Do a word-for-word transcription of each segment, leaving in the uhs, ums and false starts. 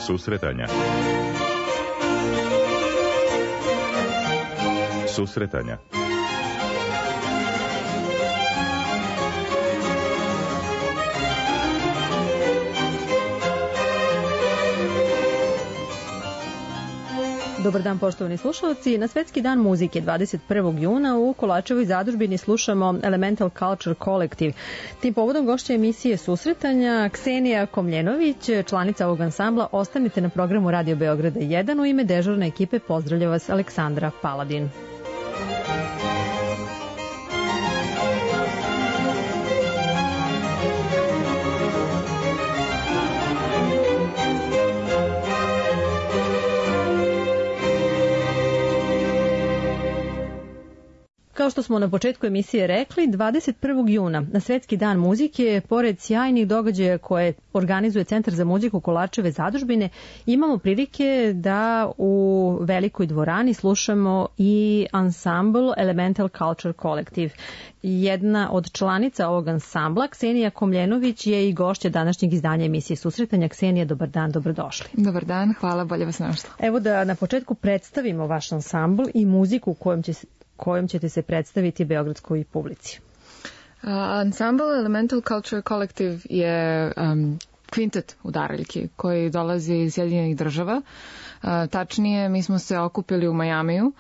Susretanja. Susretanja. Dobar dan, poštovani slušalci. Na Svetski dan muzike dvadeset prvog juna u Kolačevoj zadužbini slušamo Elemental Culture Collective. Tim povodom gošća emisije Susretanja Ksenija Komljenović, članica ovog ansambla. Ostanite na programu Radio Beograda jedan. U ime dežurne ekipe pozdravlja vas Aleksandra Paladin. Kao što smo na početku emisije rekli, dvadeset prvog juna na Svetski dan muzike, pored sjajnih događaja koje organizuje Centar za muziku Kolačeve zadužbine, imamo prilike da u velikoj dvorani slušamo i ansambl Elemental Culture Collective. Jedna od članica ovog ansambla, Ksenija Komljenović, je i gošća današnjeg izdanja emisije Susretanja. Ksenija, dobar dan, dobrodošli. Dobar dan, hvala, bolje vas našla. Evo da na početku predstavimo vaš ansambl i muziku kojom će kojom ćete se predstaviti beogradskoj publici. Uh, ansambl Elemental Culture Collective je um, kvintet udaraljki koji dolazi iz Sjedinjenih država. Uh, tačnije, mi smo se okupili u Majamiju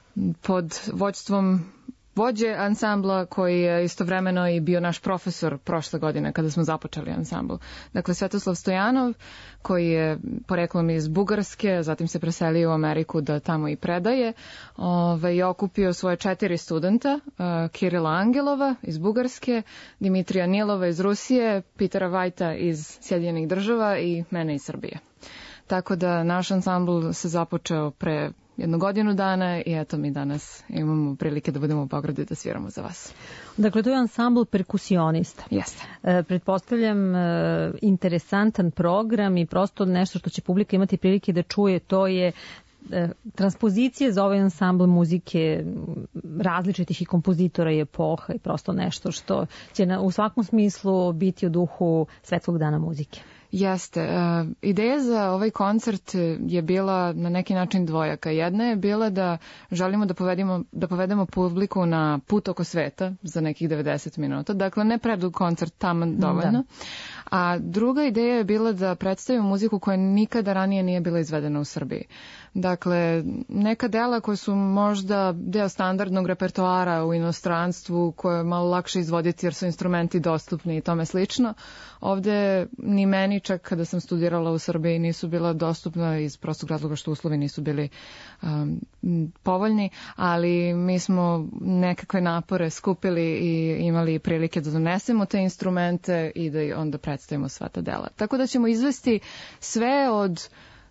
pod vođstvom vođe ansambla koji je istovremeno i bio naš profesor prošle godine kada smo započeli ansambl. Dakle, Svetoslav Stojanov, koji je poreklom iz Bugarske, zatim se preselio u Ameriku da tamo i predaje, ove, je okupio svoje četiri studenta, uh, Kirila Angelova iz Bugarske, Dimitrija Nilova iz Rusije, Pitera Vajta iz Sjedinjenih država i mene iz Srbije. Tako da naš ansambl se započeo pre jednu godinu dana i eto mi danas imamo prilike da budemo u Beogradu i da sviramo za vas. Dakle, to je ansambl perkusionista. Jeste. E, pretpostavljam e, interesantan program i prosto nešto što će publika imati prilike da čuje, to je e, transpozicije za ovaj ansambl muzike različitih i kompozitora i epoha i prosto nešto što će na, u svakom smislu biti u duhu Svetskog dana muzike. Jeste. Uh, ideja za ovaj koncert je bila na neki način dvojaka. Jedna je bila da želimo da povedemo, da povedemo publiku na put oko sveta za nekih devedeset minuta. Dakle, ne predug koncert, taman dovoljno. Da. A druga ideja je bila da predstavimo muziku koja nikada ranije nije bila izvedena u Srbiji. Dakle, neka dela koja su možda deo standardnog repertoara u inostranstvu, koje je malo lakše izvoditi jer su instrumenti dostupni i tome slično. Ovde ni meni čak kada sam studirala u Srbiji nisu bila dostupna iz prostog razloga što uslovi nisu bili um, povoljni, ali mi smo nekakve napore skupili i imali prilike da donesemo te instrumente i da onda predstavimo sva ta dela. Tako da ćemo izvesti sve od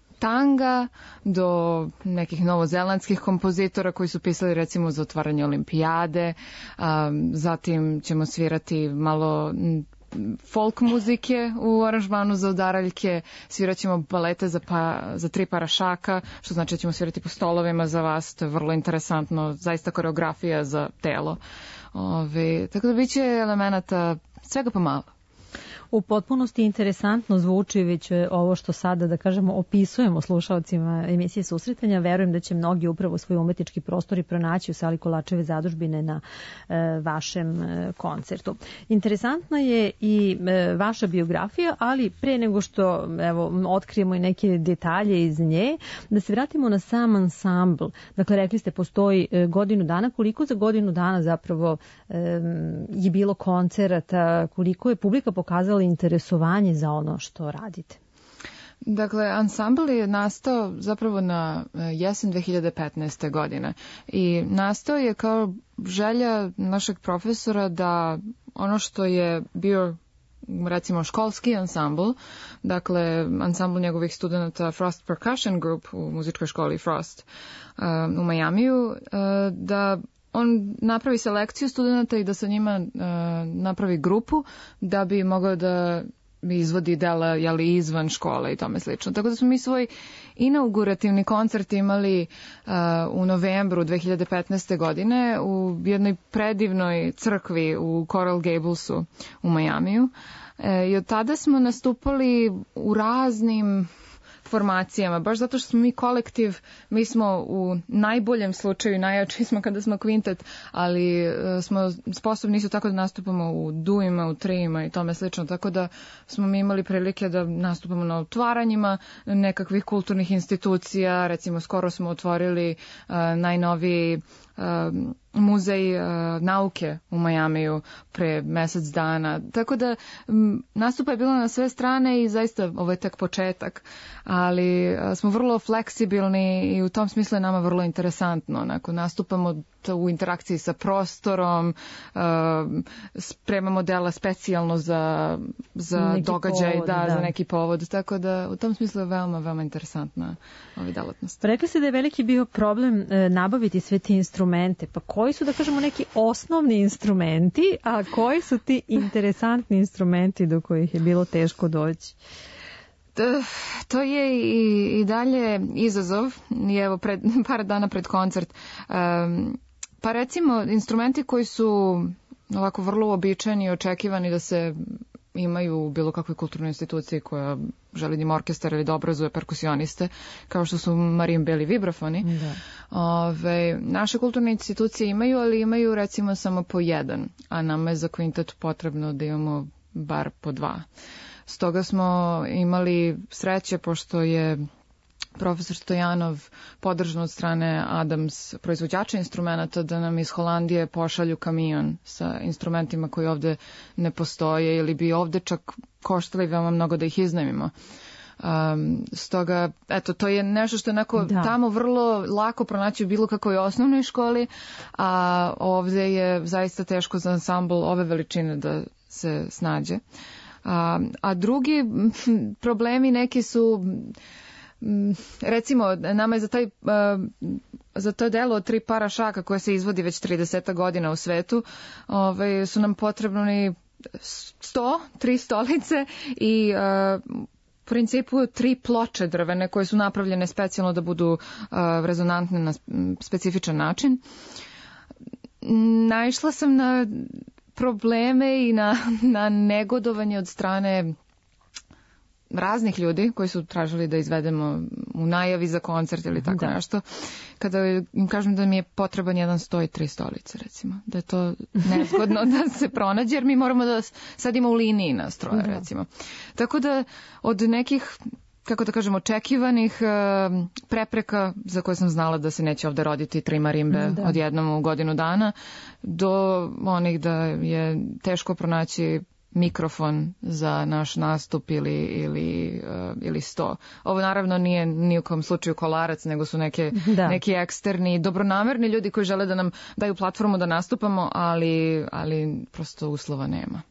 tanga do nekih novozelandskih kompozitora koji su pisali recimo za otvaranje olimpijade, um, zatim ćemo svirati malo folk muzike u aranžmanu za udaraljke, svirat ćemo balete za, pa, za tri parašaka, što znači da ćemo svirati po stolovima za vas, to je vrlo interesantno, zaista koreografija za telo. Ove, tako da bit će elemenata svega pomalo. U potpunosti interesantno zvuči već ovo što sada, da kažemo, opisujemo slušalcima emisije Susretanja. Verujem da će mnogi upravo svoj umetnički prostor i pronaći u sali Kolačeve zadužbine na e, vašem e, koncertu. Interesantna je i e, vaša biografija, ali pre nego što evo, otkrijemo i neke detalje iz nje, da se vratimo na sam ansambl. Dakle, rekli ste, postoji e, godinu dana. Koliko za godinu dana zapravo e, je bilo koncerata, koliko je publika pokazala interesovanje za ono što radite? Dakle, ansambl je nastao zapravo na jesen dve hiljade petnaeste. godine i nastao je kao želja našeg profesora da ono što je bio recimo školski ansambl, dakle ansambl njegovih studenta Frost Percussion Group u muzičkoj školi Frost uh, u Majamiju, uh, da on napravi selekciju studenta i da sa njima uh, napravi grupu da bi mogao da izvodi dela jeli, izvan škole i tome slično. Tako da smo mi svoj inaugurativni koncert imali uh, u novembru dve hiljade petnaeste. godine u jednoj predivnoj crkvi u Coral Gablesu u Majamiju. E, I od tada smo nastupali u raznim formacijama, baš zato što smo mi kolektiv, mi smo u najboljem slučaju, najjači smo kada smo kvintet, ali uh, smo sposobni isto tako da nastupamo u duima, u trijima i tome slično, tako da smo mi imali prilike da nastupamo na otvaranjima nekakvih kulturnih institucija, recimo skoro smo otvorili uh, najnoviji uh, muzej uh, nauke u Majamiju pre mesec dana. Tako da m, nastupa je bilo na sve strane i zaista ovo je tek početak, ali uh, smo vrlo fleksibilni i u tom smislu je nama vrlo interesantno. Onako, nastupamo u interakciji sa prostorom, uh, spremamo dela specijalno za, za događaj, povod, da, da, za neki povod, tako da u tom smislu je veoma, veoma interesantna ova delatnost. Rekli ste da je veliki bio problem e, nabaviti sve te instrumente, pa koji su, da kažemo, neki osnovni instrumenti, a koji su ti interesantni instrumenti do kojih je bilo teško doći? To je i, i dalje izazov, i evo pred, par dana pred koncert. Um, pa recimo instrumenti koji su ovako vrlo uobičajeni i očekivani da se imaju u bilo kakvoj kulturnoj instituciji koja želi da ima orkestar ili da obrazuje perkusioniste, kao što su marimbeli vibrafoni. Da. Ove, naše kulturne institucije imaju, ali imaju recimo samo po jedan, a nama je za kvintet potrebno da imamo bar po dva. Stoga smo imali sreće, pošto je profesor Stojanov podržan od strane Adams proizvođača instrumenta, da nam iz Holandije pošalju kamion sa instrumentima koji ovde ne postoje ili bi ovde čak koštali veoma mnogo da ih iznajmimo. Um, stoga, eto, to je nešto što je onako da. tamo vrlo lako pronaći u bilo kakvoj osnovnoj školi, a ovde je zaista teško za ansambl ove veličine da se snađe. A, a drugi problemi neki su, recimo, nama je za taj za to delo od tri para šaka koje se izvodi već trideset godina u svetu, ovaj, su nam potrebni sto, tri stolice i u principu tri ploče drvene koje su napravljene specijalno da budu rezonantne na specifičan način. Naišla sam na probleme i na, na negodovanje od strane raznih ljudi koji su tražili da izvedemo u najavi za koncert ili tako da. nešto. Kada im kažem da mi je potreban jedan sto i tri stolice, recimo. Da je to nezgodno da se pronađe, jer mi moramo da sadimo u liniji na stroje, da. recimo. Tako da od nekih, kako da kažem, očekivanih prepreka za koje sam znala da se neće ovde roditi tri marimbe da. odjednom u godinu dana, do onih da je teško pronaći mikrofon za naš nastup ili, ili, uh, ili sto. Ovo naravno nije ni u kom slučaju kolarac, nego su neke, neki eksterni, dobronamerni ljudi koji žele da nam daju platformu da nastupamo, ali, ali prosto uslova nema.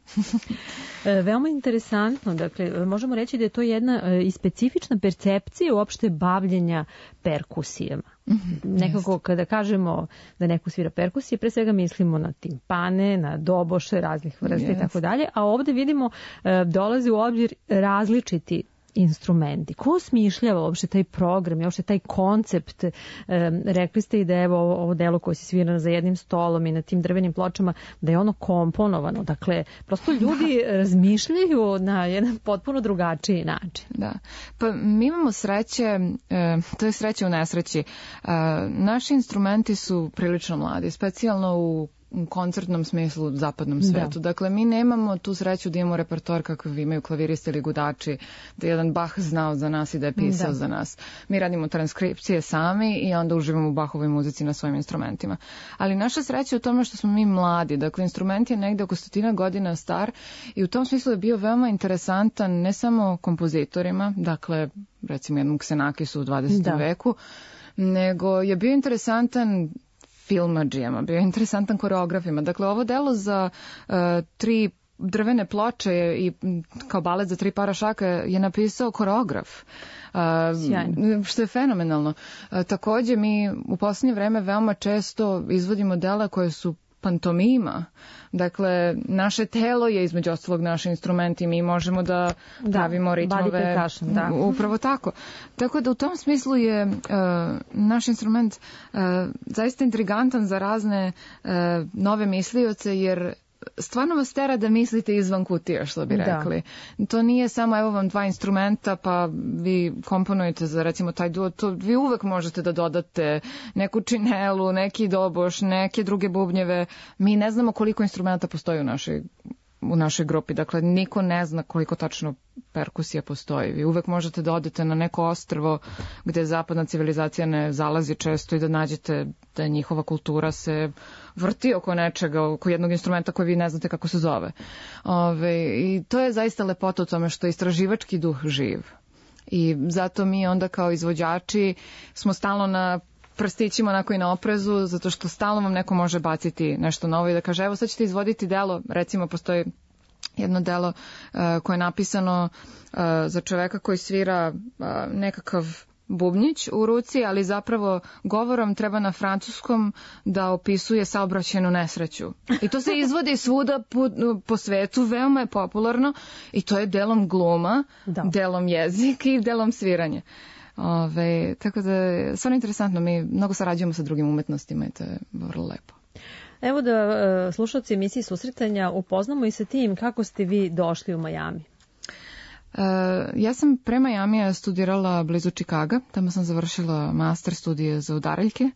Veoma interesantno, dakle, možemo reći da je to jedna i specifična percepcija uopšte bavljenja perkusijama. Mm-hmm, nekako jest. Kada kažemo da neko svira perkusije, pre svega mislimo na timpane, na doboše raznih vrsta i tako dalje, a ovde vidimo e, dolazi u obzir različiti instrumenti. Ko smišljava uopšte taj program i uopšte taj koncept? E, rekli ste i da evo ovo, ovo delo koje se svira za jednim stolom i na tim drvenim pločama, da je ono komponovano. Dakle, prosto ljudi da. razmišljaju na jedan potpuno drugačiji način. Da. Pa mi imamo sreće, e, to je sreće u nesreći. E, naši instrumenti su prilično mladi, specijalno u u koncertnom smislu u zapadnom svetu. Da. Dakle, mi nemamo tu sreću da imamo repertoar kakav imaju klaviristi ili gudači, da je jedan Bach znao za nas i da je pisao da. za nas. Mi radimo transkripcije sami i onda uživamo u Bachovoj muzici na svojim instrumentima. Ali naša sreća je u tome što smo mi mladi. Dakle, instrument je negde oko stotina godina star i u tom smislu je bio veoma interesantan ne samo kompozitorima, dakle, recimo jednom Xenakisu u dvadesetom da. veku, nego je bio interesantan filmadžijama, bio je interesantan koreografima. Dakle, ovo delo za uh, tri drvene ploče i kao balet za tri para šaka je napisao koreograf. Uh, što je fenomenalno. Uh, takođe, mi u posljednje vreme veoma često izvodimo dela koje su pantomima. Dakle, naše telo je između ostalog naš instrument i mi možemo da, da pravimo ritmove. Kašan, da. Upravo tako. Tako da u tom smislu je uh, naš instrument uh, zaista intrigantan za razne uh, nove mislioce, jer stvarno vas tera da mislite izvan kutije, što bi rekli. Da. To nije samo evo vam dva instrumenta pa vi komponujete za recimo taj duo, to vi uvek možete da dodate neku činelu, neki doboš, neke druge bubnjeve. Mi ne znamo koliko instrumenta postoji u našoj u našoj grupi. Dakle, niko ne zna koliko tačno perkusija postoji. Vi uvek možete da odete na neko ostrvo gde zapadna civilizacija ne zalazi često i da nađete da njihova kultura se vrti oko nečega, oko jednog instrumenta koji vi ne znate kako se zove. Ove, i to je zaista lepota u tome što je istraživački duh živ. I zato mi onda kao izvođači smo stalno na prstićima onako i na oprezu, zato što stalno vam neko može baciti nešto novo i da kaže evo sad ćete izvoditi delo, recimo postoji jedno delo uh, koje je napisano uh, za čoveka koji svira uh, nekakav bubnjić u ruci, ali zapravo govorom treba na francuskom da opisuje saobraćajnu nesreću. I to se izvodi svuda po, po svetu, veoma je popularno i to je delom gluma, da. delom jezik i delom sviranje. Ove, tako da je stvarno interesantno, mi mnogo sarađujemo sa drugim umetnostima i to je vrlo lepo. Evo da uh, slušalci emisiji Susretanja upoznamo i sa tim kako ste vi došli u Miami. Uh, ja sam pre Majamija studirala blizu Čikaga, tamo sam završila master studije za udaraljke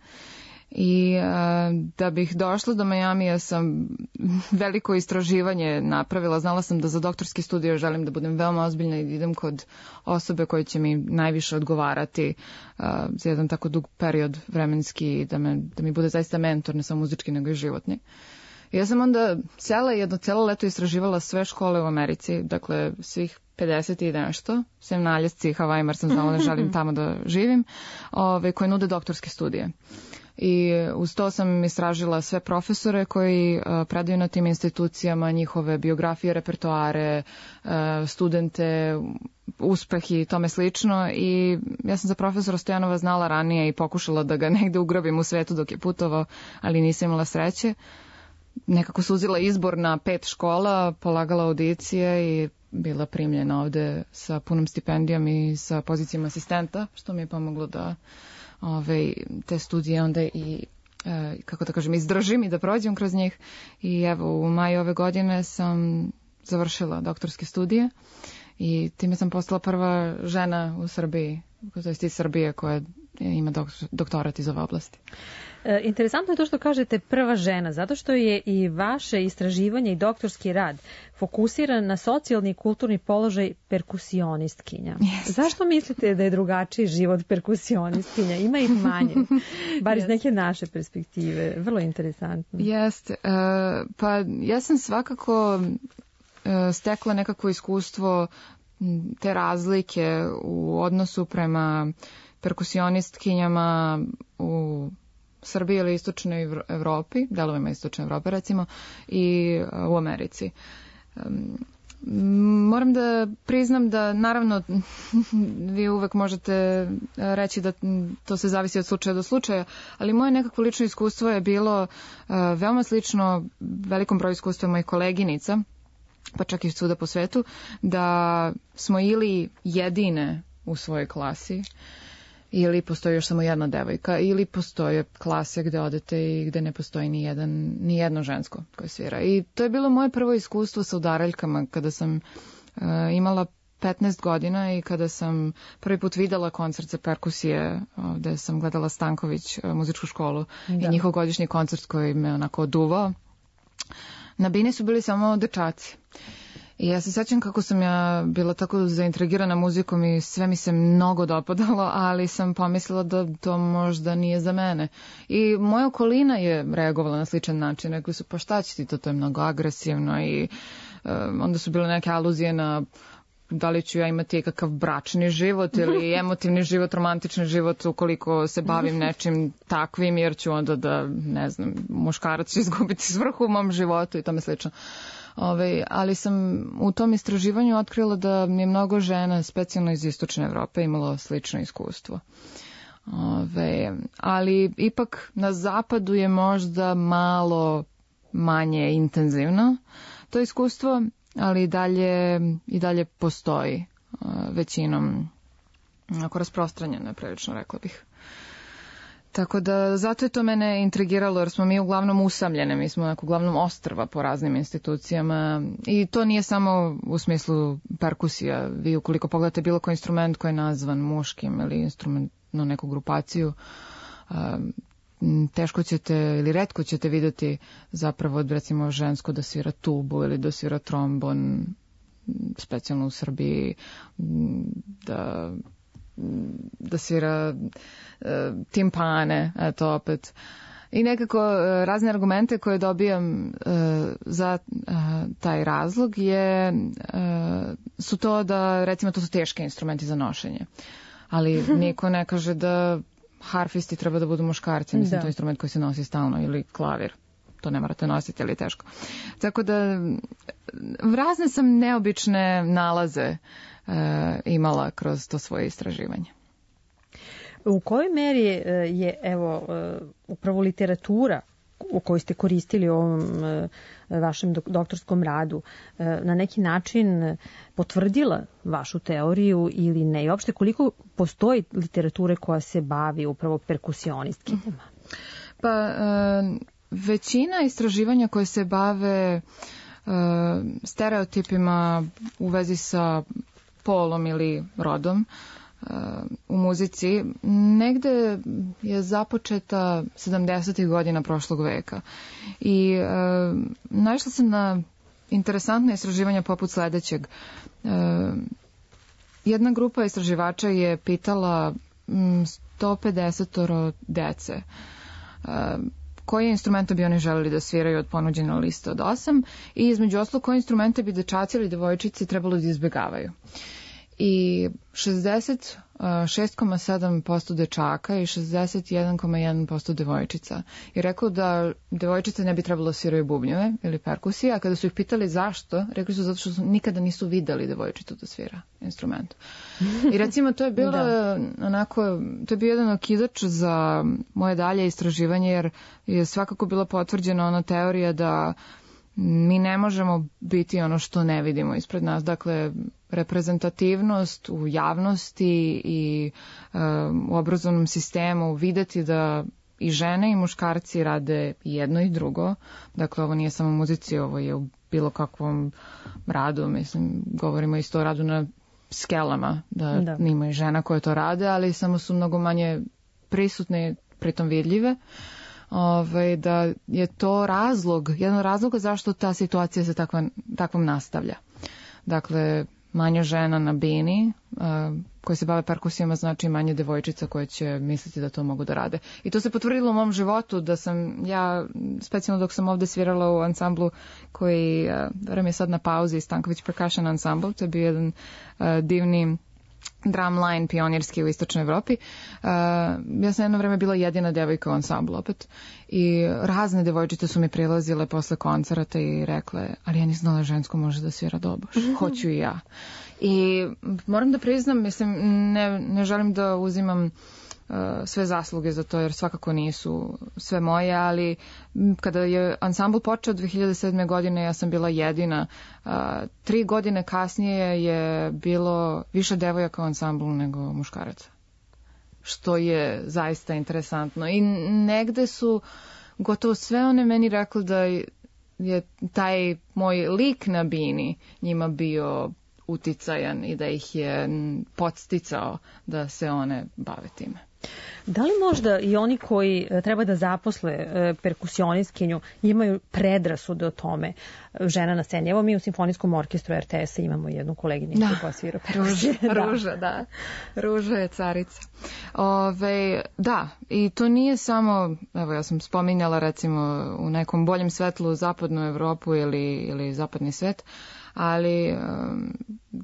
i uh, da bih došla do Majamija sam veliko istraživanje napravila. Znala sam da za doktorski studij želim da budem veoma ozbiljna i da idem kod osobe koje će mi najviše odgovarati uh, za jedan tako dug period vremenski, da, me, da mi bude zaista mentor, ne samo muzički nego i životni. I ja sam onda cijela jedno cijelo leto istraživala sve škole u Americi, dakle svih pedeset i nešto, sem naljasci Hawaii, jer sam znala da želim tamo da živim, ove, koje nude doktorske studije. I uz to sam istražila sve profesore koji uh, predaju na tim institucijama, njihove biografije, repertoare, uh, studente, uspehi i tome slično. I ja sam za profesora Stojanova znala ranije i pokušala da ga negde ugrabim u svetu dok je putovao, ali nisam imala sreće. Nekako suzila izbor na pet škola, polagala audicije i bila primljena ovde sa punom stipendijom i sa pozicijom asistenta, što mi je pomoglo da ove, te studije onda i, e, kako da kažem, izdržim i da prođem kroz njih. I evo, u maju ove godine sam završila doktorske studije i time sam postala prva žena u Srbiji, to jest iz Srbije koja ima doktorat iz ove oblasti. E, interesantno je to što kažete prva žena, zato što je i vaše istraživanje i doktorski rad fokusiran na socijalni i kulturni položaj perkusionistkinja. Yes. Zašto mislite da je drugačiji život perkusionistkinja? Ima ih manje, bar iz yes. neke naše perspektive. Vrlo interesantno. Jeste. Uh, pa ja sam svakako uh, stekla nekako iskustvo te razlike u odnosu prema perkusionistkinjama u Srbiji ili istočnoj Evropi, delovima istočne Evrope recimo, i u Americi. Um, moram da priznam da naravno vi uvek možete reći da to se zavisi od slučaja do slučaja, ali moje nekako lično iskustvo je bilo uh, veoma slično velikom broju iskustva mojih koleginica, pa čak i svuda po svetu, da smo ili jedine u svojoj klasi, ili postoji još samo jedna devojka, ili postoje klase gde odete i gde ne postoji ni, jedan, ni jedno žensko koje svira. I to je bilo moje prvo iskustvo sa udaraljkama kada sam uh, imala petnaest godina i kada sam prvi put videla koncert za perkusije, gde sam gledala Stanković uh, muzičku školu da. I njihov godišnji koncert koji me onako oduvao. Na bini su bili samo dečaci. I ja se sećam kako sam ja bila tako zaintrigirana muzikom i sve mi se mnogo dopadalo, ali sam pomislila da to možda nije za mene. I moja okolina je reagovala na sličan način. Rekli su, pa šta će ti to, to je mnogo agresivno i um, onda su bile neke aluzije na da li ću ja imati kakav bračni život ili emotivni život, romantični život ukoliko se bavim nečim takvim, jer ću onda da, ne znam, muškarac će izgubiti svrhu u mom životu i tome slično. Ove, ali sam u tom istraživanju otkrila da mi je mnogo žena, specijalno iz istočne Evrope, imalo slično iskustvo. Ove, ali ipak na zapadu je možda malo manje intenzivno to iskustvo, ali i dalje, i dalje postoji većinom ako rasprostranjeno je prilično, rekla bih. Tako da zato je to mene intrigiralo, jer smo mi uglavnom usamljene, mi smo onako uglavnom ostrva po raznim institucijama i to nije samo u smislu perkusija. Vi ukoliko pogledate bilo koji instrument koji je nazvan muškim ili instrumentnu neku grupaciju, teško ćete ili retko ćete vidjeti zapravo recimo žensko da svira tubu ili da svira trombon, specijalno u Srbiji, da da svira uh, timpane, eto opet. I nekako uh, razne argumente koje dobijam uh, za uh, taj razlog je, uh, su to da, recimo, to su teški instrumenti za nošenje. Ali niko ne kaže da harfisti treba da budu muškarci, mislim, da. To je instrument koji se nosi stalno, ili klavir. To ne morate nositi, ali je teško. Tako da razne sam neobične nalaze uh, imala kroz to svoje istraživanje. U kojoj meri je, evo, upravo literatura u kojoj ste koristili u ovom vašem doktorskom radu na neki način potvrdila vašu teoriju ili ne? I uopšte koliko postoji literature koja se bavi upravo perkusionistkinjama? Pa većina istraživanja koje se bave stereotipima u vezi sa polom ili rodom u muzici negde je započeta sedamdesetih godina prošlog veka i e, naišla sam na interesantne istraživanja poput sledećeg. E, jedna grupa istraživača je pitala sto pedeset dece e, koje instrumente bi oni želeli da sviraju od ponuđene liste od osam i između ostalog koje instrumente bi dečaci ili devojčici trebalo da izbegavaju. I šezdeset šest zarez sedam posto dečaka i šezdeset jedan zarez jedan posto devojčica je rekao da devojčice ne bi trebalo da sviraju bubnjeve ili perkusije, a kada su ih pitali zašto, rekli su zato što su nikada nisu videli devojčicu da svira instrument. I recimo to je bilo da. onako, to je bio jedan okidač za moje dalje istraživanje, jer je svakako bila potvrđena ona teorija da mi ne možemo biti ono što ne vidimo ispred nas. Dakle, reprezentativnost u javnosti i um, u obrazovnom sistemu, videti da i žene i muškarci rade jedno i drugo. Dakle, ovo nije samo muzici, ovo je u bilo kakvom radu. Mislim, govorimo isto o radu na skelama, da, da. Nima i žena koje to rade, ali samo su mnogo manje prisutne, pritom vidljive. Ove, da je to razlog, jedan od razloga zašto ta situacija se takva, takvom nastavlja. Dakle, manje žena na bini uh, koje se bave perkusijama, znači manje devojčica koje će misliti da to mogu da rade. I to se potvrdilo u mom životu, da sam ja, specijalno dok sam ovde svirala u ansamblu koji, uh, verujem je sad na pauzi, Stanković Percussion Ensemble, to je bio jedan uh, divni drumline pionirski u istočnoj Evropi. Uh, ja sam jedno vreme bila jedina devojka u ansamblu opet i razne devojčice su mi prilazile posle koncerta i rekle, ali ja nisam znala žensko može da svira dobro, hoću i ja. I moram da priznam, mislim, ne, ne želim da uzimam uh, sve zasluge za to, jer svakako nisu sve moje, ali kada je ansambl počeo dve hiljade sedme. godine, ja sam bila jedina. Uh, tri godine kasnije je bilo više devojaka u ansamblu nego muškaraca, što je zaista interesantno. I negde su gotovo sve one meni rekli da je taj moj lik na bini njima bio uticajan i da ih je podsticao da se one bave time. Da li možda i oni koji treba da zaposle perkusionistkinju imaju predrasude o tome, žena na sceni? Evo mi u Simfonijskom orkestru R T S-a imamo jednu koleginicu da. koja svira perkusije. Ruža, da. Ruža, da. Ruža je carica. Ove, da, i to nije samo, evo ja sam spominjala recimo u nekom boljem svetlu zapadnu Evropu ili, ili zapadni svet, ali um,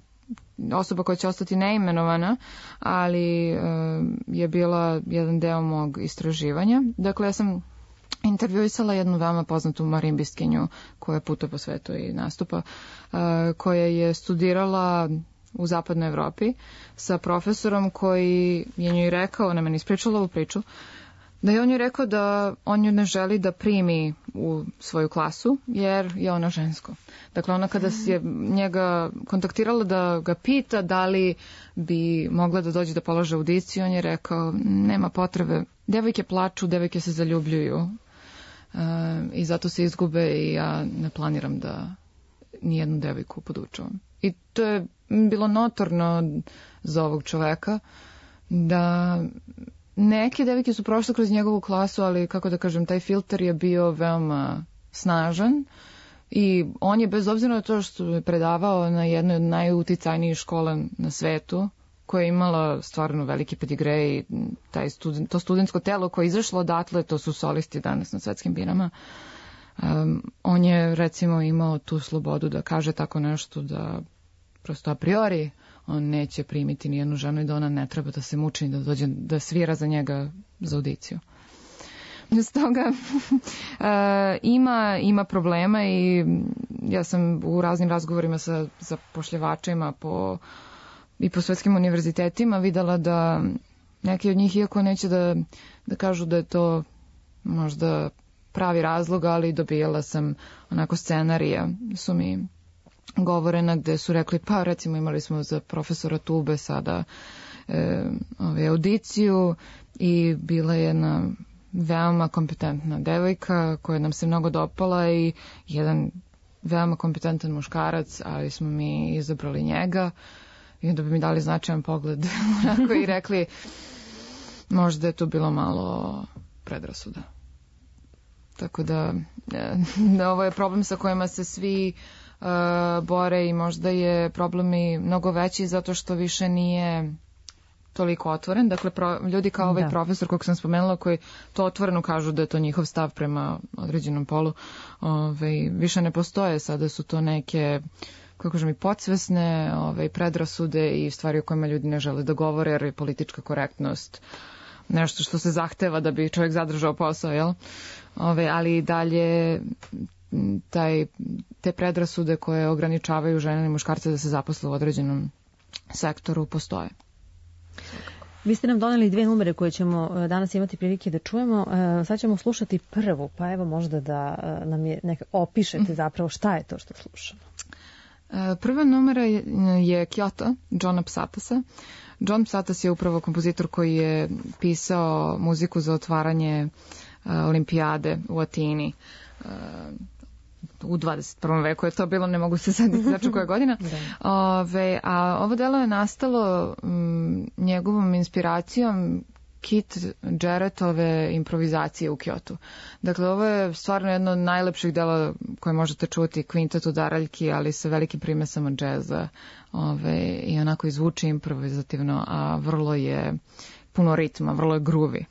osoba koja će ostati neimenovana, ali um, je bila jedan deo mog istraživanja. Dakle, ja sam intervjuisala jednu veoma poznatu marimbistkinju koja putuje po svetu i nastupa, uh, koja je studirala u zapadnoj Evropi sa profesorom koji je njoj rekao, ona meni ispričala ovu priču, da je on joj rekao da on ju ne želi da primi u svoju klasu jer je ona žensko. Dakle, ona kada je njega kontaktirala da ga pita da li bi mogla da dođe da polože audiciju, on je rekao nema potrebe, devojke plaču, devojke se zaljubljuju uh, i zato se izgube i ja ne planiram da nijednu devojku podučavam. I to je bilo notorno za ovog čoveka, da neke devojke su prošle kroz njegovu klasu, ali kako da kažem, taj filter je bio veoma snažan i on je bez obzira na to što je predavao na jednoj od najuticajnijih škola na svetu, koja je imala stvarno veliki pedigre i taj student, to studentsko telo koje je izašlo odatle, to su solisti danas na svetskim birama. Um, on je recimo imao tu slobodu da kaže tako nešto, da prosto a priori on neće primiti nijednu ženu i da ona ne treba da se muči da dođe da svira za njega za audiciju. Stoga uh, ima, ima problema i ja sam u raznim razgovorima sa zapošljivačima po, i po svetskim univerzitetima videla da neki od njih, iako neće da, da kažu da je to možda pravi razlog, ali dobijala sam onako scenarija, su mi govorena gde su rekli, pa recimo imali smo za profesora Tube sada e, ove, audiciju i bila je jedna veoma kompetentna devojka koja nam se mnogo dopala i jedan veoma kompetentan muškarac, ali smo mi izabrali njega i onda bi mi dali značajan pogled onako i rekli možda je tu bilo malo predrasuda. Tako da, da ovo je problem sa kojima se svi uh, bore i možda je problem i mnogo veći zato što više nije toliko otvoren. Dakle, pro, ljudi kao ovaj da. profesor kojeg sam spomenula koji to otvoreno kažu da je to njihov stav prema određenom polu, ovaj, više ne postoje. Sada su to neke, kako kažem, i podsvesne ovaj, predrasude i stvari o kojima ljudi ne žele da govore jer je politička korektnost nešto što se zahteva da bi čovjek zadržao posao, jel? Ove, ali dalje taj, te predrasude koje ograničavaju žene i muškarce da se zaposle u određenom sektoru postoje. Vi ste nam doneli dve numere koje ćemo danas imati prilike da čujemo. Sad ćemo slušati prvu, pa evo možda da nam je neka opišete zapravo šta je to što slušamo. Prva numera je, je Kyoto, Johna Psatasa. John Psatas je upravo kompozitor koji je pisao muziku za otvaranje uh, olimpijade u Atini. Uh, u dvadeset prvom veku je to bilo, ne mogu se sad znači koja godina. Ove, a ovo delo je nastalo um, njegovom inspiracijom Kit Jarrettove improvizacije u Kyotu. Dakle, ovo je stvarno jedno od najlepših dela koje možete čuti, kvintet u daraljki, ali sa velikim primesama džeza. Ove, i onako izvuči improvizativno, a vrlo je puno ritma, vrlo je groovy.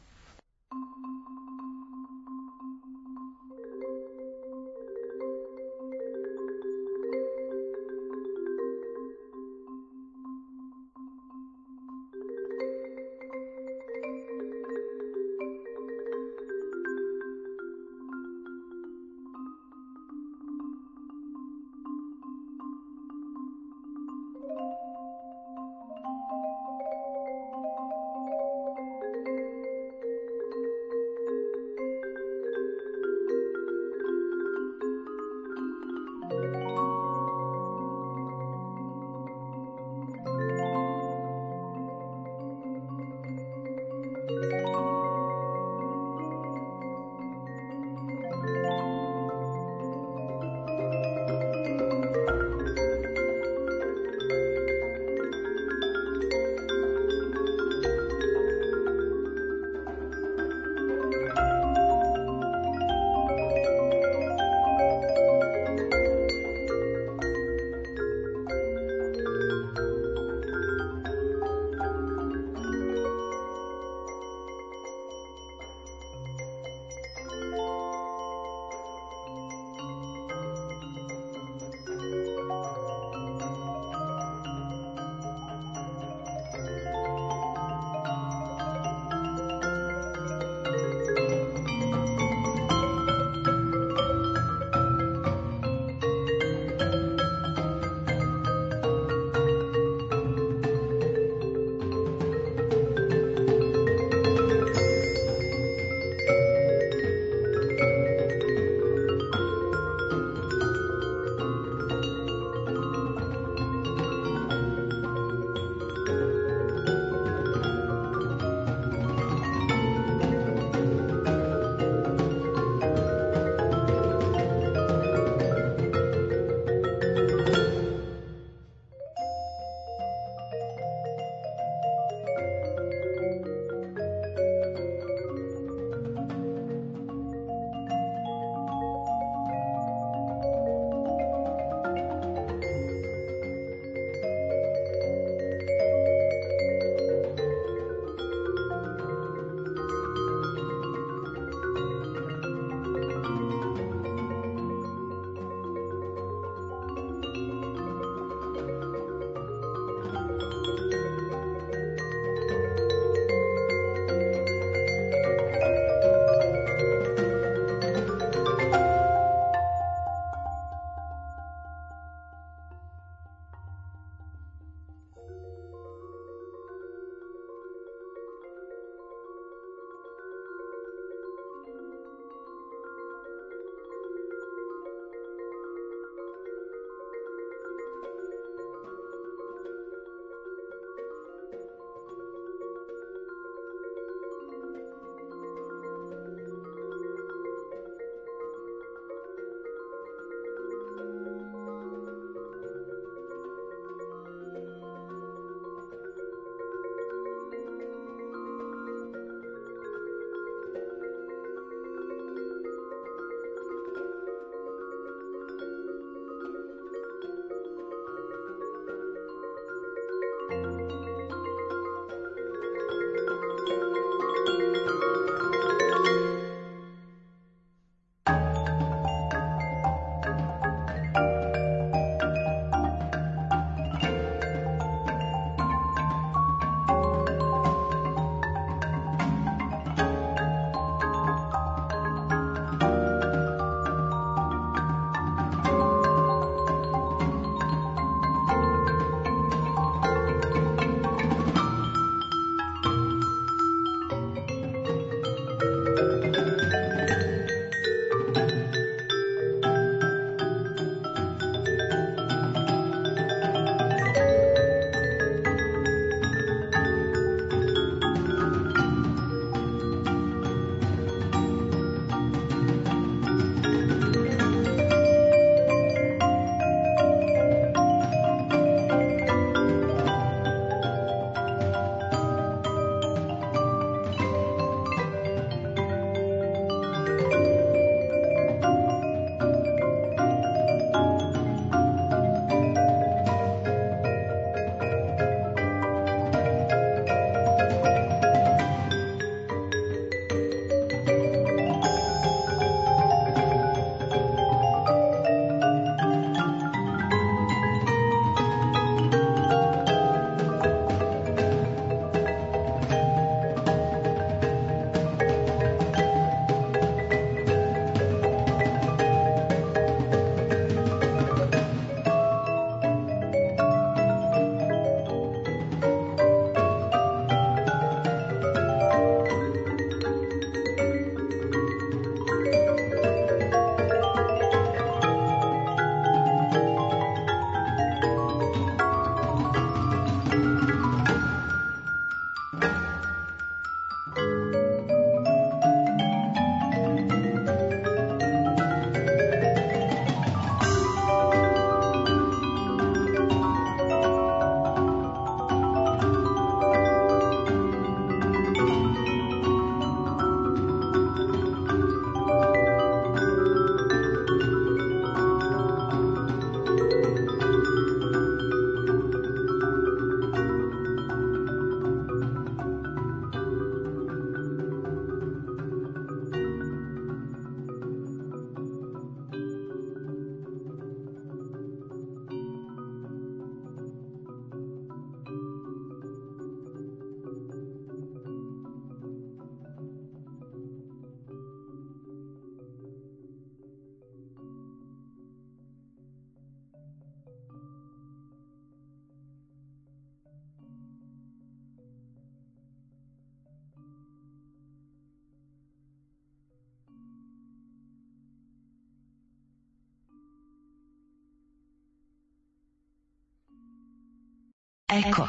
Eko.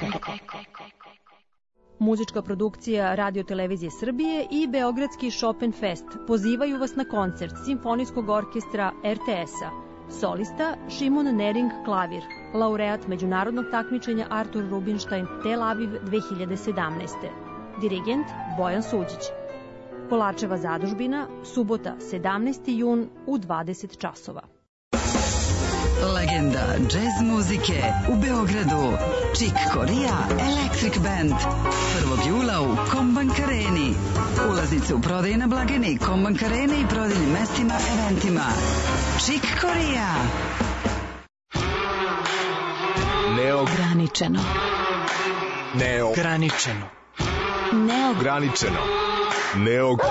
Muzička produkcija Radio Televizije Srbije i Beogradski Chopin Fest pozivaju vas na koncert Simfonijskog orkestra er te es-a. Solista Šimon Nering klavir, laureat međunarodnog takmičenja Artur Rubinstein Tel Aviv dve hiljade sedamnaeste. Dirigent Bojan Suđić. Kolarčeva zadužbina, subota sedamnaesti jun u dvadeset časova. Legenda džez muzike u Beogradu. Chick Corea Electric Band. prvog jula u Kombank Areni. Ulaznice u prodaji na blagajni Kombank Areni i prodajnim mestima, eventima. Chick Corea. Neograničeno. Neograničeno. Neograničeno. Neog...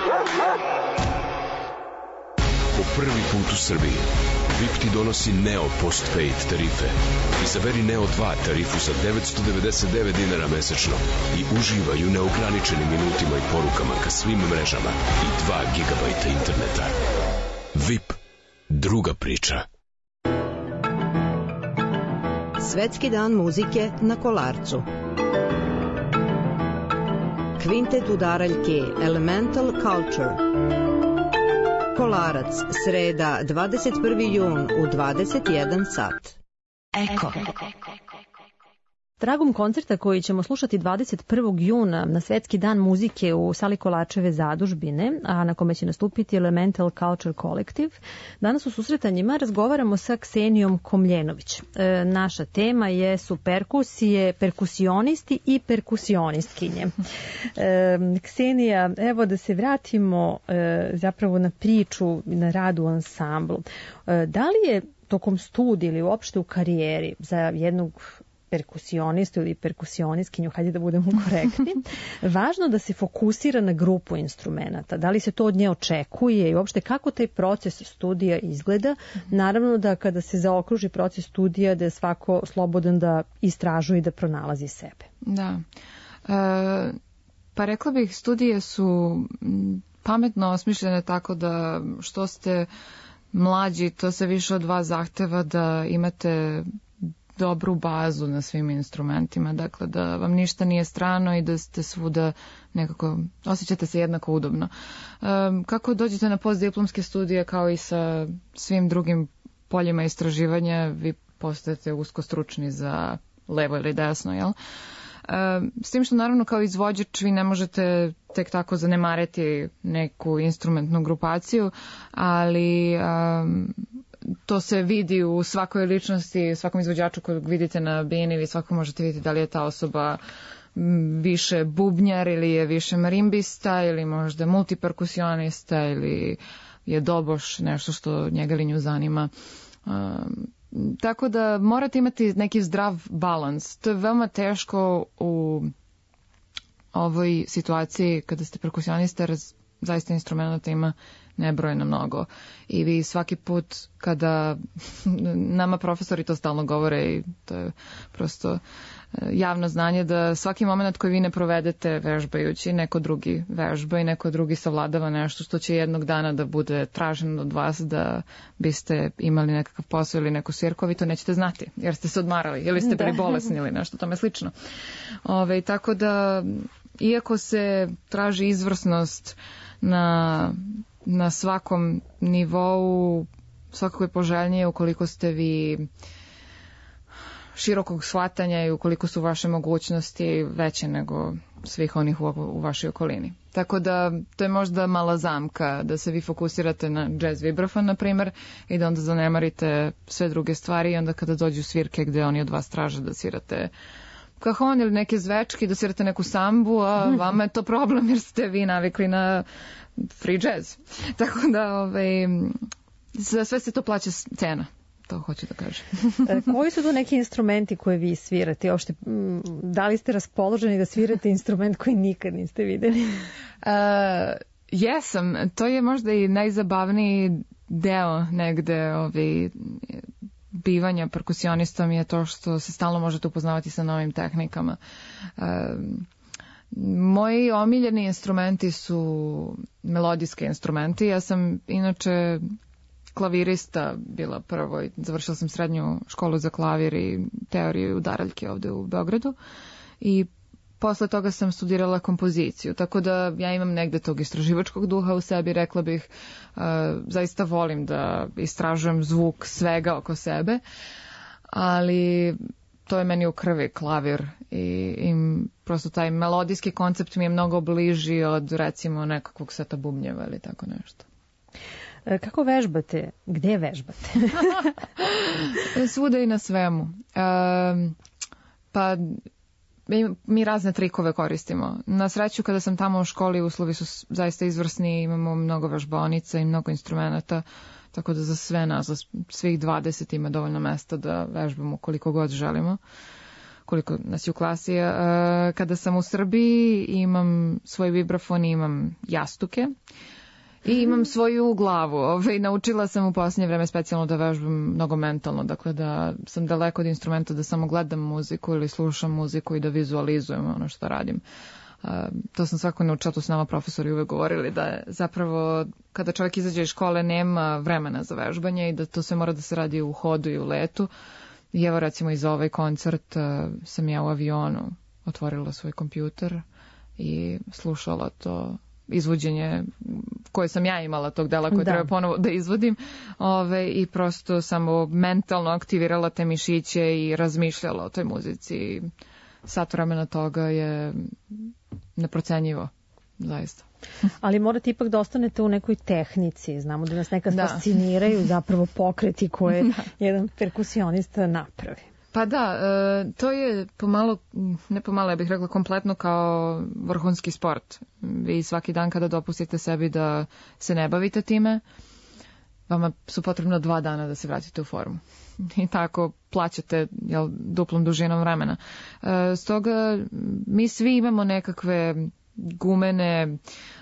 Po prvi put u Srbiji V I P ti donosi Neo Postpaid tarife. Izaberi Neo dva tarifu sa devetsto devedeset devet dinara mesečno i uživaj u neograničenim minutima i porukama ka svim mrežama i dva gigabajta interneta. V I P. Druga priča. Svetski dan muzike na Kolarcu. Kvintet udaraljke Elemental Culture. Kolarac, sreda, dvadeset prvi jun u dvadeset jedan sat. Eko. Tragom koncerta koji ćemo slušati dvadeset prvog juna na Svetski dan muzike u sali Kolarčeve zadužbine, a na kome će nastupiti Elemental Culture Collective, danas u susretanjima razgovaramo sa Ksenijom Komljenović. E, naša tema je su perkusije, perkusionisti i perkusionistkinje. E, Ksenija, evo da se vratimo e, zapravo na priču, na rad u ansamblu. E, da li je tokom studija ili uopšte u karijeri za jednog perkusionistu ili perkusionistkinju, hajde da budemo korektni, važno da se fokusira na grupu instrumenta. Da li se to od nje očekuje i uopšte kako taj proces studija izgleda? Naravno da kada se zaokruži proces studija da je svako slobodan da istražuje i da pronalazi sebe. Da. E, pa rekla bih, studije su pametno osmišljene tako da što ste mlađi, to se više od vas zahteva da imate dobru bazu na svim instrumentima, dakle da vam ništa nije strano i da ste svuda nekako, osjećate se jednako udobno. Um, kako dođete na postdiplomske studije kao i sa svim drugim poljima istraživanja, vi postajete usko stručni za levo ili desno, jel? Um, s tim što naravno kao izvođač vi ne možete tek tako zanemariti neku instrumentnu grupaciju, ali um, to se vidi u svakoj ličnosti, svakom izvođaču kojeg vidite na bini, vi svako možete vidjeti da li je ta osoba više bubnjar ili je više marimbista ili možda multiperkusionista ili je doboš, nešto što njega ili nju zanima. Um, tako da morate imati neki zdrav balans. To je veoma teško u ovoj situaciji kada ste perkusionista, raz, zaista instrumenta ima nebrojeno mnogo. I vi svaki put kada nama profesori to stalno govore i to je prosto javno znanje da svaki moment koji vi ne provedete vežbajući, neko drugi vežba i neko drugi savladava nešto što će jednog dana da bude traženo od vas da biste imali nekakav posao ili neku svirku, vi to nećete znati jer ste se odmarali ili ste bili bolesni ili nešto tome slično. Ove, tako da iako se traži izvrsnost na na svakom nivou, svakako je poželjnije ukoliko ste vi širokog shvatanja i ukoliko su vaše mogućnosti veće nego svih onih u, u vašoj okolini. Tako da to je možda mala zamka da se vi fokusirate na jazz vibrafon, na primjer, i da onda zanemarite sve druge stvari i onda kada dođu svirke gde oni od vas traže da svirate kajon ili neke zvečke, da svirate neku sambu, a vama je to problem jer ste vi navikli na free jazz. Tako da ovaj, za sve se to plaća cena. To hoću da kažem. Koji su to neki instrumenti koje vi svirate? Ošte, da li ste raspoloženi da svirate instrument koji nikad niste videli? Uh, jesam. To je možda i najzabavniji deo negde ovaj, bivanja perkusionistom je to što se stalno možete upoznavati sa novim tehnikama. Uh, moji omiljeni instrumenti su melodijski instrumenti. Ja sam inače klavirista bila prvo. Završila sam srednju školu za klavir i teoriju udaraljke ovde u Beogradu. I posle toga sam studirala kompoziciju, tako da ja imam negde tog istraživačkog duha u sebi, rekla bih, uh, zaista volim da istražujem zvuk svega oko sebe, ali to je meni u krvi, klavir, i, i prosto taj melodijski koncept mi je mnogo bliži od, recimo, nekakvog seta bubnjeva ili tako nešto. Kako vežbate? Gde vežbate? Svuda i na svemu. Um, pa mi, mi razne trikove koristimo. Na sreću, kada sam tamo u školi, uslovi su zaista izvrsni, imamo mnogo vežbaonica i mnogo instrumenta, tako da za sve nas, za svih dvadeset ima dovoljno mesta da vežbamo koliko god želimo, koliko nas je u klasi. Kada sam u Srbiji, imam svoj vibrafon i imam jastuke. I imam svoju glavu. Ove, naučila sam u posljednje vreme specijalno da vežbam mnogo mentalno, dakle da sam daleko od instrumenta, da samo gledam muziku ili slušam muziku i da vizualizujem ono što radim. Uh, to sam svako naučila, to su nama profesori uvek govorili, da je zapravo kada čovjek izađe iz škole nema vremena za vežbanje i da to sve mora da se radi u hodu i u letu. I evo recimo i za ovaj koncert uh, sam ja u avionu otvorila svoj kompjuter i slušala to izvođenje koje sam ja imala tog dela koje da. treba ponovo da izvodim, ove, i prosto samo mentalno aktivirala te mišiće i razmišljala o toj muzici. Sat vremena toga je neprocenjivo, zaista. Ali morate ipak da ostanete u nekoj tehnici. Znamo da nas nekad da. fasciniraju zapravo pokreti koje da. jedan perkusionista napravi. Pa da, e, to je pomalo, ne pomalo, ja bih rekla kompletno kao vrhunski sport. Vi svaki dan kada dopustite sebi da se ne bavite time, vama su potrebno dva dana da se vratite u formu. I tako plaćate, jel, duplom dužinom vremena. E, stoga mi svi imamo nekakve gumene e,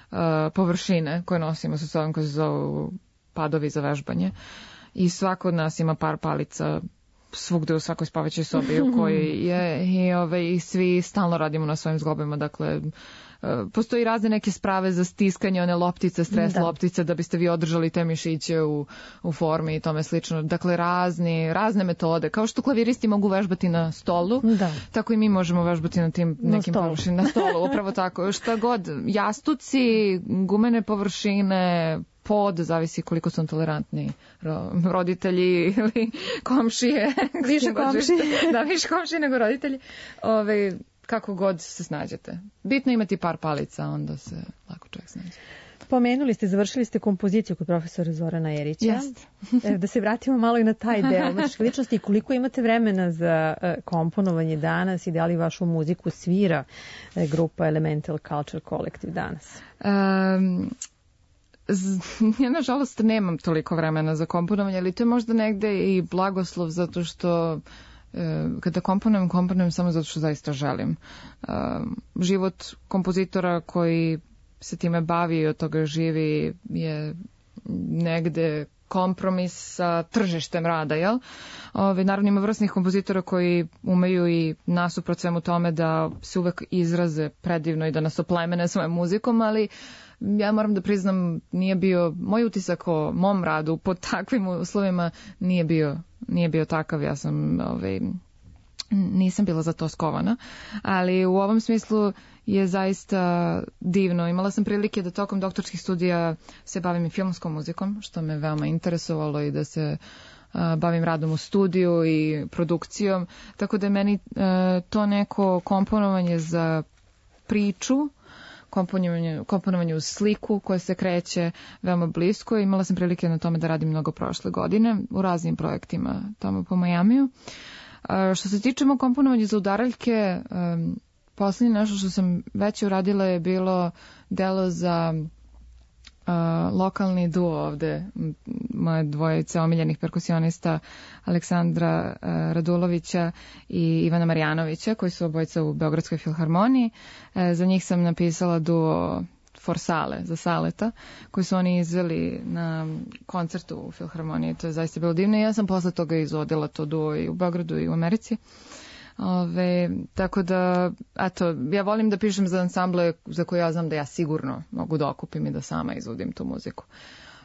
površine koje nosimo sa sobom, koje se zovu padovi za vežbanje. I svako od nas ima par palica svugde u svakoj spavaćoj sobi u kojoj je i, ove, i svi stalno radimo na svojim zglobima, dakle postoji razne neke sprave za stiskanje one loptice, stres da. loptice da biste vi održali te mišiće u, u formi i tome slično, dakle razni, razne metode, kao što klaviristi mogu vežbati na stolu, da. tako i mi možemo vežbati na tim nekim površinama, na stolu, upravo tako, šta god, jastuci, gumene površine, pod, zavisi koliko su tolerantni roditelji ili komšije. Više komšije. Da, više komšije nego roditelji. Ove, kako god se snađete. Bitno imati par palica, onda se lako čovjek snađe. Pomenuli ste, završili ste kompoziciju kod profesora Zorana Erića. Yes. Da se vratimo malo i na taj deo umetničke ličnosti. Koliko imate vremena za komponovanje danas i da li vašu muziku svira grupa Elemental Culture Collective danas? Um, Ja, nažalost, nemam toliko vremena za komponovanje, ali to je možda negde i blagoslov, zato što e, kada komponujem, komponujem samo zato što zaista želim. E, život kompozitora koji se time bavi i od toga živi je negde kompromis sa tržištem rada, jel? Ove, naravno ima vrsnih kompozitora koji umeju i nasuprot svemu tome da se uvek izraze predivno i da nas oplemene svojom muzikom, ali ja moram da priznam, nije bio, moj utisak o mom radu pod takvim uslovima nije bio, nije bio takav, ja sam, ovaj, nisam bila za to skovana, ali u ovom smislu je zaista divno. Imala sam prilike da tokom doktorskih studija se bavim i filmskom muzikom, što me veoma interesovalo i da se a, bavim radom u studiju i produkcijom, tako da je meni a, to neko komponovanje za priču, komponovanje, komponovanje uz sliku koje se kreće veoma blisko. Imala sam prilike na tome da radim mnogo prošle godine u raznim projektima tamo po Majamiju. A, što se tiče mog komponovanja za udaraljke, um, posljednje nešto što sam već uradila je bilo delo za uh, lokalni duo ovde, moje dvojice omiljenih perkusionista Aleksandra uh, Radulovića i Ivana Marjanovića, koji su obojica u Beogradskoj filharmoniji. Uh, za njih sam napisala duo Forsale, za Saleta, koji su oni izveli na koncertu u filharmoniji. To je zaista bilo divno i ja sam posle toga izvodila to duo i u Beogradu i u Americi. Ove, tako da, eto, ja volim da pišem za ansamble za koje ja znam da ja sigurno mogu da okupim i da sama izvodim tu muziku.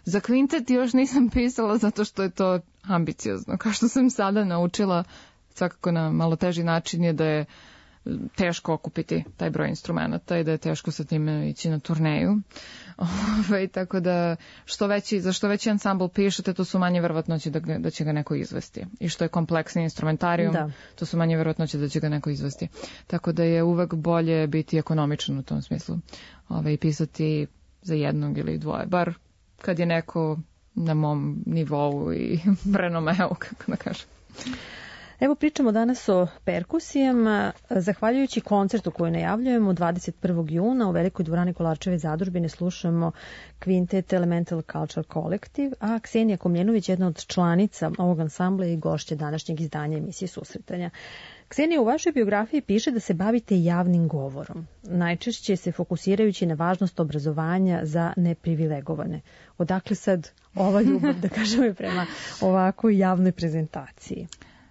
Za kvintet još nisam pisala zato što je to ambiciozno. Kao što sam sada naučila, svakako na malo teži način je da je teško okupiti taj broj instrumenta i da je teško sa tim ići na turneju. Ove, tako da što veći, za što veći ansambl pišete, to su manje verovatnoće da, da će ga neko izvesti. I što je kompleksni instrumentarijum, da. To su manje verovatnoće da će ga neko izvesti. Tako da je uvek bolje biti ekonomičan u tom smislu. Ove, i pisati za jednog ili dvoje. Bar kad je neko na mom nivou i renomeu, kako da kažem. Evo pričamo danas o perkusijama. Zahvaljujući koncertu koji najavljujemo dvadeset prvog juna u Velikoj dvorani Kolarčeve zadužbine slušamo kvintet Elemental Culture Collective, a Ksenija Komljenović, jedna od članica ovog ansambla i gošća današnjeg izdanja emisije Susretanja. Ksenija, u vašoj biografiji piše da se bavite javnim govorom, najčešće se fokusirajući na važnost obrazovanja za neprivilegovane. Odakle sad ova ljubav, da kažemo, prema ovakvoj javnoj prezentaciji?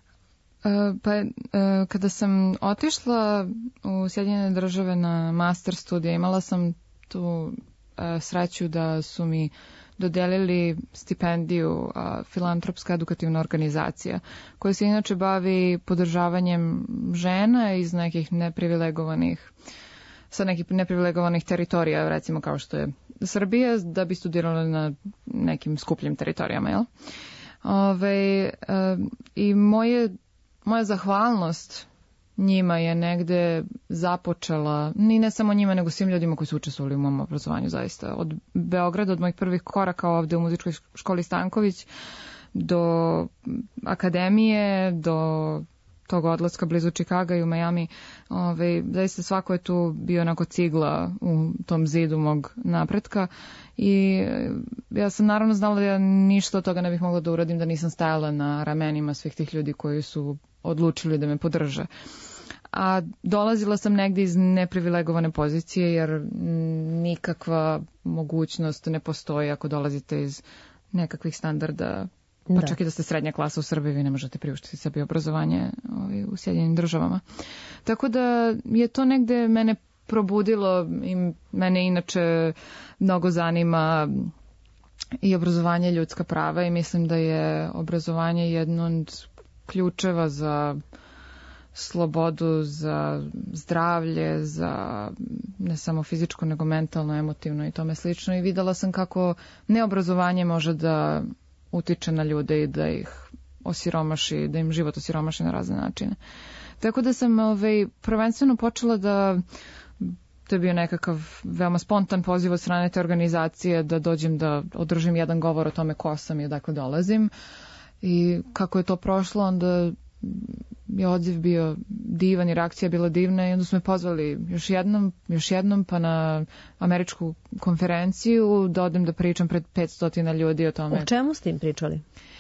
Pa kada sam otišla u Sjedinjene Države na master studija, imala sam tu sreću da su mi dodelili stipendiju Filantropska edukativna organizacija, koja se inače bavi podržavanjem žena iz nekih neprivilegovanih sa nekih neprivilegovanih teritorija, recimo kao što je Srbija, da bi studirala na nekim skupljim teritorijama, jel? Ove, i moje Moja zahvalnost njima je negde započela, ni ne samo njima, nego svim ljudima koji su učestvovali u mom obrazovanju, zaista. Od Beograda, od mojih prvih koraka ovde u muzičkoj školi Stanković, do akademije, do tog odlaska blizu Čikaga i u Miami, ove, zaista svako je tu bio onako cigla u tom zidu mog napretka i ja sam naravno znala da ja ništa od toga ne bih mogla da uradim da nisam stajala na ramenima svih tih ljudi koji su odlučili da me podrže. A dolazila sam negdje iz neprivilegovane pozicije jer nikakva mogućnost ne postoji ako dolazite iz nekakvih standarda. Pa da. Čak i da ste srednja klasa u Srbiji, vi ne možete priuštiti sebi obrazovanje ovaj, u Sjedinjenim Državama. Tako da je to negde mene probudilo i mene inače mnogo zanima i obrazovanje, ljudska prava i mislim da je obrazovanje jedno od ključeva za slobodu, za zdravlje, za ne samo fizičko, nego mentalno, emotivno i tome slično. I videla sam kako neobrazovanje može da utiče na ljude i da ih osiromaši, da im život osiromaši na razne načine. Tako da sam ovaj, prvenstveno počela da, to je bio nekakav veoma spontan poziv od strane te organizacije da dođem da održim jedan govor o tome ko sam i odakle dolazim. I kako je to prošlo, onda je odziv bio divan i reakcija bila divna i onda su me pozvali još jednom, još jednom pa na američku konferenciju da odem da pričam pred petsto ljudi o tome. O čemu ste im pričali?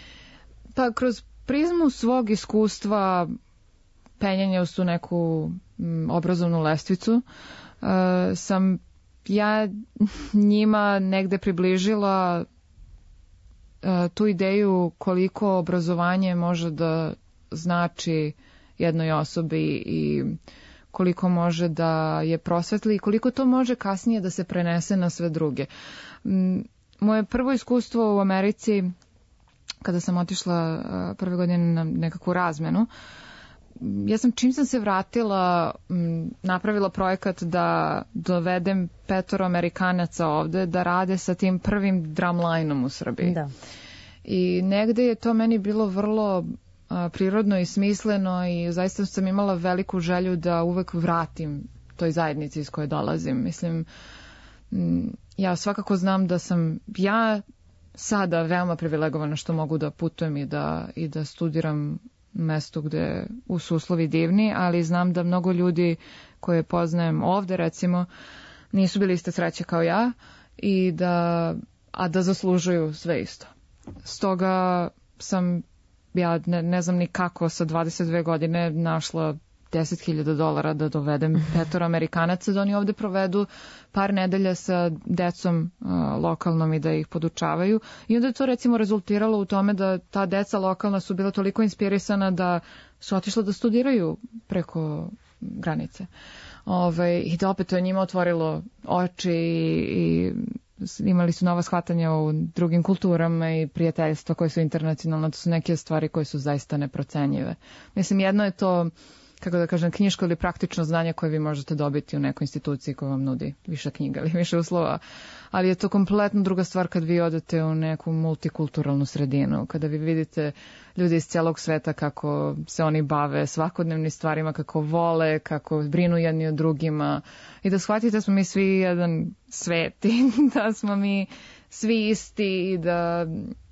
Pa kroz prizmu svog iskustva penjanja u tu neku m, obrazovnu lestvicu uh, sam ja njima negde približila uh, tu ideju koliko obrazovanje može da znači jednoj osobi i koliko može da je prosvetli i koliko to može kasnije da se prenese na sve druge. Moje prvo iskustvo u Americi, kada sam otišla prve godine na nekakvu razmenu, ja sam čim sam se vratila napravila projekat da dovedem petoro Amerikanaca ovde da rade sa tim prvim drumline-om u Srbiji. Da. I negde je to meni bilo vrlo prirodno i smisleno i zaista sam imala veliku želju da uvek vratim toj zajednici iz koje dolazim. Mislim, ja svakako znam da sam ja sada veoma privilegovana što mogu da putujem i da, i da studiram mesto gde su uslovi divni, ali znam da mnogo ljudi koje poznajem ovde recimo nisu bili iste sreće kao ja i da, a da zaslužuju sve isto. Stoga sam ja ne, ne znam ni kako sa dvadeset dve godine našla deset hiljada dolara da dovedem petoro Amerikanaca da oni ovde provedu par nedelja sa decom uh, lokalnom i da ih podučavaju. I onda je to recimo rezultiralo u tome da ta deca lokalna su bila toliko inspirisana da su otišla da studiraju preko granice. Ove, I da opet to je njima otvorilo oči i, i imali su nova shvatanja u drugim kulturama i prijateljstva koje su internacionalne. To su neke stvari koje su zaista neprocenjive. Mislim, jedno je to, kako da kažem, knjiško ili praktično znanje koje vi možete dobiti u nekoj instituciji koja vam nudi više knjiga ili više uslova, ali je to kompletno druga stvar kad vi odete u neku multikulturalnu sredinu, kada vi vidite ljudi iz cijelog sveta kako se oni bave svakodnevnim stvarima, kako vole, kako brinu jedni o drugima i da shvatite da smo mi svi jedan svet i da smo mi svi isti i da...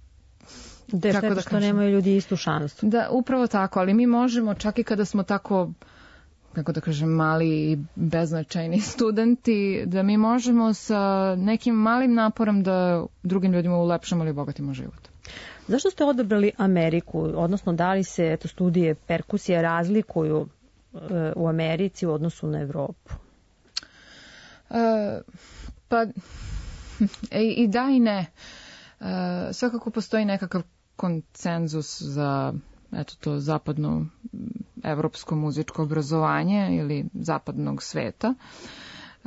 Da je šteta što nemaju ljudi istu šansu. Da, upravo tako, ali mi možemo, čak i kada smo tako, kako da kažem, mali i beznačajni studenti, da mi možemo sa nekim malim naporom da drugim ljudima ulepšamo ili obogatimo život. Zašto ste odabrali Ameriku, odnosno da li se eto, studije perkusije razlikuju e, u Americi u odnosu na Evropu? E, pa, e, i da i ne. E, svakako postoji nekakav konsenzus za eto to zapadno evropsko muzičko obrazovanje ili zapadnog sveta. E,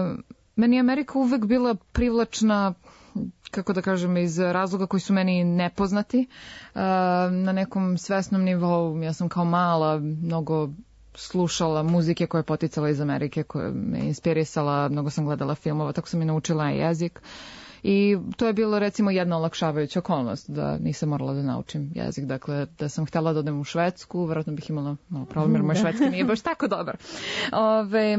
meni je Amerika uvek bila privlačna, kako da kažem, iz razloga koji su meni nepoznati. E, na nekom svesnom nivou, ja sam kao mala mnogo slušala muzike koje je poticala iz Amerike, koja me inspirisala, mnogo sam gledala filmova, tako sam i naučila jezik. I to je bilo recimo jedna olakšavajuća okolnost da nisam morala da naučim jezik. Dakle, da sam htjela da odem u Švedsku, vjerojatno bih imala malo problem jer moj švedski nije baš tako dobar. Ove,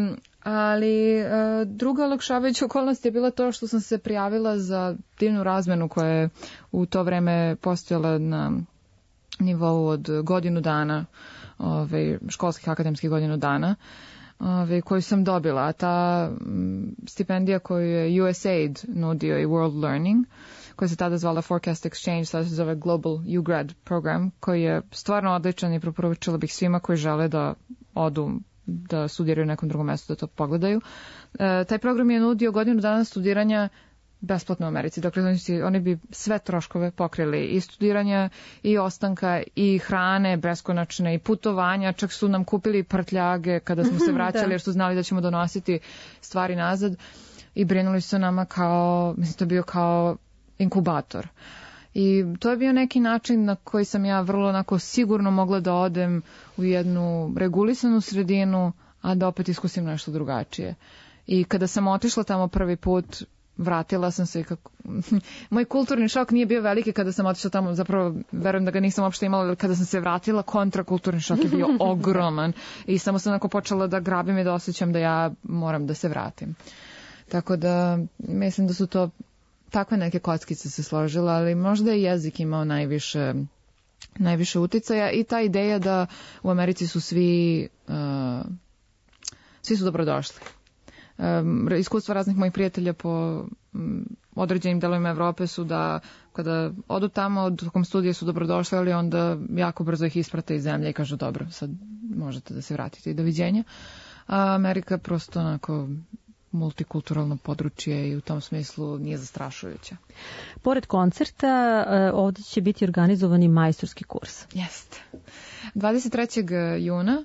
ali e, druga olakšavajuća okolnost je bila to što sam se prijavila za divnu razmenu koja je u to vreme postojala na nivou od godinu dana, ove, školskih akademskih godinu dana. Ove, koju sam dobila, a ta m, stipendija koju je U S A I D nudio i World Learning, koja se tada zvala Forecast Exchange, sada se zove Global U Grad program, koji je stvarno odličan i preporučila bih svima koji žele da odu, da studiraju u nekom drugom mjestu, da to pogledaju. E, taj program je nudio godinu dana studiranja besplatno u Americi. Dakle, oni bi sve troškove pokrili, i studiranja, i ostanka, i hrane beskonačne, i putovanja. Čak su nam kupili prtljage kada smo se vraćali, jer su znali da ćemo donositi stvari nazad. I brinuli su nama kao, mislim, to je bio kao inkubator. I to je bio neki način na koji sam ja vrlo onako sigurno mogla da odem u jednu regulisanu sredinu, a da opet iskusim nešto drugačije. I kada sam otišla tamo prvi put, vratila sam se i kako... Moj kulturni šok nije bio veliki kada sam otišla tamo, zapravo verujem da ga nisam uopšte imala, ali kada sam se vratila, kontrakulturni šok je bio ogroman i samo sam onako počela da grabim i da osjećam da ja moram da se vratim. Tako da mislim da su to takve neke kockice se složile, ali možda je jezik imao najviše, najviše uticaja i ta ideja da u Americi su svi, uh, svi su dobrodošli. Um, iskustva raznih mojih prijatelja po um, određenim delovima Evrope su da kada odu tamo, tokom studija su dobrodošli, ali onda jako brzo ih isprate iz zemlje i kažu dobro, sad možete da se vratite i doviđenja. A Amerika je prosto onako multikulturalno područje i u tom smislu nije zastrašujuća. Pored koncerta, ovdje će biti organizovani majstorski kurs. Jeste. dvadeset trećeg juna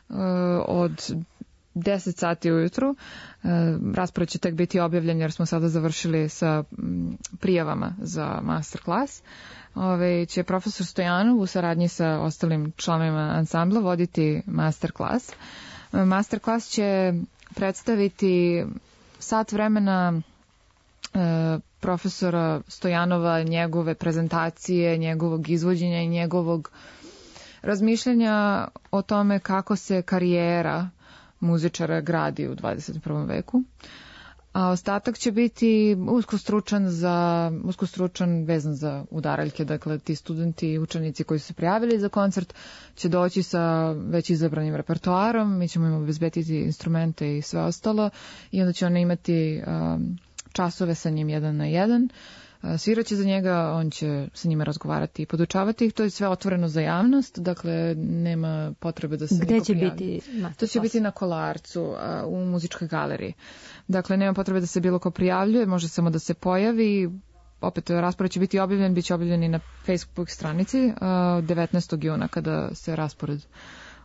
od deset sati ujutru. Raspored će tek biti objavljen jer smo sada završili sa prijavama za masterclass. Ove će profesor Stojanov u saradnji sa ostalim članovima ansambla voditi masterclass. Masterclass će predstaviti sat vremena e, profesora Stojanova, njegove prezentacije, njegovog izvođenja i njegovog razmišljanja o tome kako se karijera muzičara gradi u dvadeset prvom veku. A ostatak će biti usko stručan za usko stručan vezan za udaraljke, dakle ti studenti i učenici koji su se prijavili za koncert će doći sa već izabranim repertoarom, mi ćemo im obezbediti instrumente i sve ostalo i onda će oni imati um, časove sa njim jedan na jedan. Sviraće za njega, on će sa njima razgovarati i podučavati ih, to je sve otvoreno za javnost, dakle nema potrebe da se Gde niko će prijavi. biti? To će biti na Kolarcu, u muzičkoj galeriji. Dakle, nema potrebe da se bilo ko prijavljuje, može samo da se pojavi. Opet, raspored će biti objavljen, bit će objavljen i na Facebook stranici devetnaestog juna kada se raspored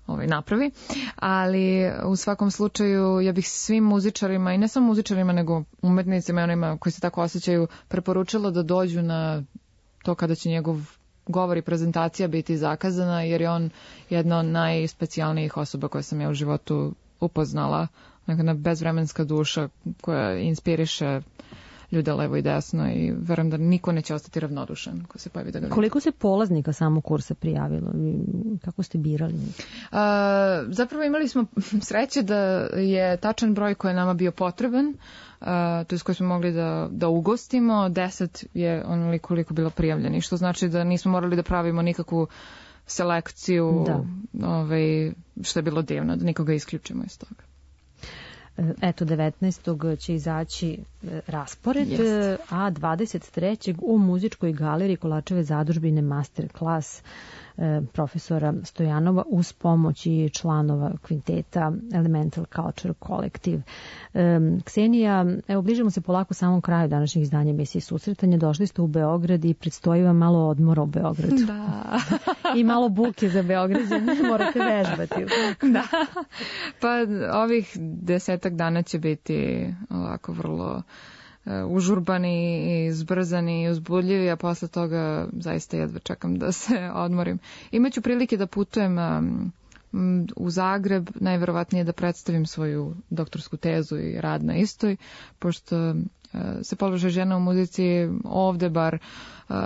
ovaj, napravi, ali u svakom slučaju ja bih svim muzičarima i ne samo muzičarima nego umetnicima i onima koji se tako osjećaju preporučila da dođu na to kada će njegov govor i prezentacija biti zakazana, jer je on jedna od najspecijalnijih osoba koje sam ja u životu upoznala, neka bezvremenska duša koja inspiriše ljude levo i desno i verujem da niko neće ostati ravnodušan ko se pojavi da ga vidi. Koliko se polaznika samog kursa prijavilo? Kako ste birali? A, zapravo imali smo sreće da je tačan broj koji je nama bio potreban, a, to je koji smo mogli da, da ugostimo. Deset je onoliko koliko bilo prijavljeni, što znači da nismo morali da pravimo nikakvu selekciju, da. Ovaj, što je bilo divno, da nikoga isključimo iz toga. Eto, devetnaestog će izaći raspored, Jest. a dvadeset trećeg u muzičkoj galeriji Kolačeve zadužbine master klas profesora Stojanova uz pomoć i članova kvinteta Elemental Culture Collective. Ksenija, evo, bližimo se polako samom kraju današnjih izdanja emisije Susretanje. Došli ste u Beograd i predstoji vam malo odmora u Beogradu. Da. I malo buke za Beograđane, morate vežbati. Da. Pa ovih desetak dana će biti ovako vrlo užurbani i zbrzani i uzbudljivi, a posle toga zaista jedva čekam da se odmorim. Imaću prilike da putujem um, u Zagreb, najverovatnije da predstavim svoju doktorsku tezu i rad na istoj, pošto uh, se položaj žena u muzici ovde bar uh,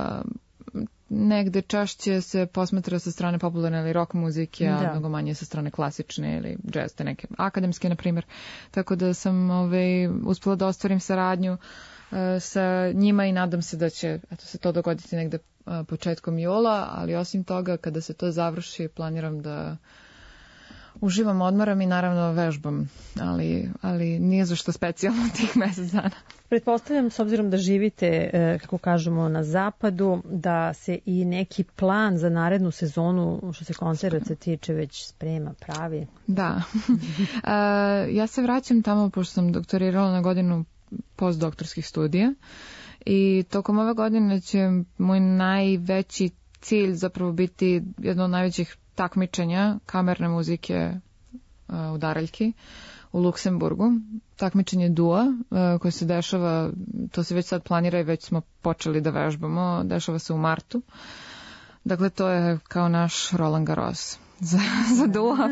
negde češće se posmatra sa strane popularne ili rock muzike, a da. mnogo manje sa strane klasične ili jazz, te neke akademske, na primjer. Tako da sam ovaj, uspela da ostvarim saradnju uh, sa njima i nadam se da će eto, se to dogoditi negde uh, početkom jula, ali osim toga, kada se to završi, planiram da uživam, odmaram i naravno vežbam, ali, ali nije za što specijalno tih mesec dana. Pretpostavljam, s obzirom da živite, kako kažemo, na zapadu, da se i neki plan za narednu sezonu, što se koncerta tiče, već sprema, pravi. Da. uh, ja se vraćam tamo, pošto sam doktorirala na godinu postdoktorskih studija i tokom ove godine će moj najveći cilj zapravo biti jedno od najvećih takmičenja kamerne muzike uh, u Daraljki u Luksemburgu. Takmičenje dua uh, koje se dešava, to se već sad planira i već smo počeli da vežbamo, dešava se u martu. Dakle, to je kao naš Roland Garros za, za dua.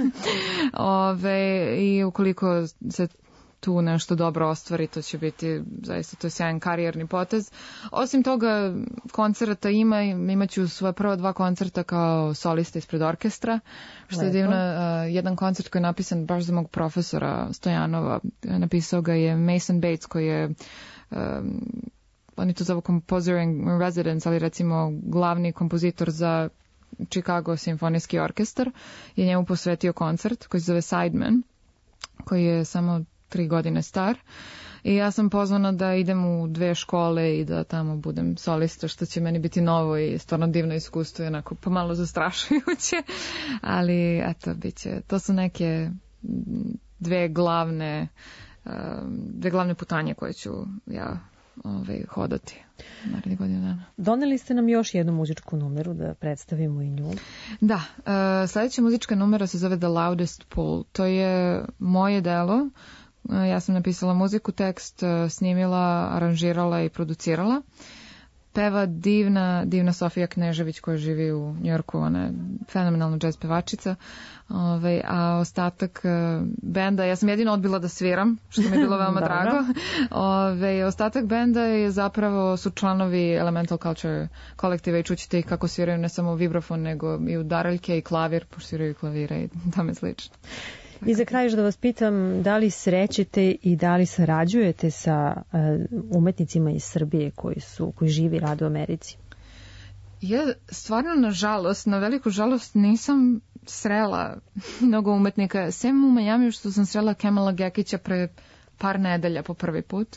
Ove, i ukoliko se tu nešto dobro ostvari, to će biti zaista to je sjajan karijerni potez. Osim toga, koncerta ima, imaću svoje prva dva koncerta kao solista ispred orkestra, što je divno. Uh, jedan koncert koji je napisan baš za mog profesora Stojanova, napisao ga je Mason Bates, koji je um, oni to zovu composer in residence, ali recimo glavni kompozitor za Chicago simfonijski orkestar, je njemu posvetio koncert koji se zove Sideman, koji je samo tri godine star. I ja sam pozvana da idem u dve škole i da tamo budem solista, što će meni biti novo i stvarno divno iskustvo i onako pomalo zastrašujuće. Ali, eto, bit će. To su neke dve glavne, dve glavne putanje koje ću ja ovaj, hodati narednih godina dana. Doneli ste nam još jednu muzičku numeru da predstavimo i nju. Da, uh, sljedeća muzička numera se zove The Loudest Pull. To je moje delo. Ja sam napisala muziku, tekst, snimila, aranžirala i producirala. Peva divna, divna Sofija Knežević koja živi u Njujorku, ona je fenomenalna džez pevačica. Ove, a ostatak benda, ja sam jedino odbila da sviram, što mi je bilo veoma drago. Ove, ostatak benda je zapravo su članovi Elemental Culture Collective i čućete ih kako sviraju ne samo vibrafon, nego i udaraljke i klavir, pošto sviraju i klavire i tome slično. I za kraj da vas pitam, da li srećete i da li sarađujete sa uh, umetnicima iz Srbije koji su koji živi i rade u Americi? Ja stvarno, nažalost, na veliku žalost nisam srela mnogo umetnika, sem u Majamiju što sam srela Kemala Gekića pre par nedelja po prvi put.